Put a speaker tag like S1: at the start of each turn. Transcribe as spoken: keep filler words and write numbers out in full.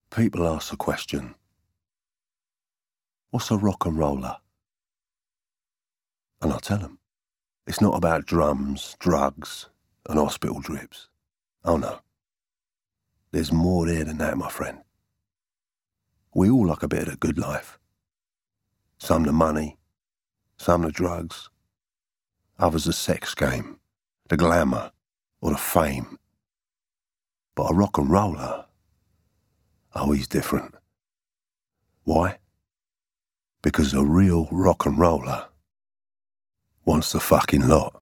S1: People ask the question, what's a rock and roller? And I tell them, it's not about drums, drugs and hospital drips. Oh no. There's more there than that, my friend. We all like a bit of the good life. Some the money, some the drugs, others the sex game, the glamour or the fame. But a rock and roller, oh, he's different. Why? Because a real rock and roller wants the fucking lot.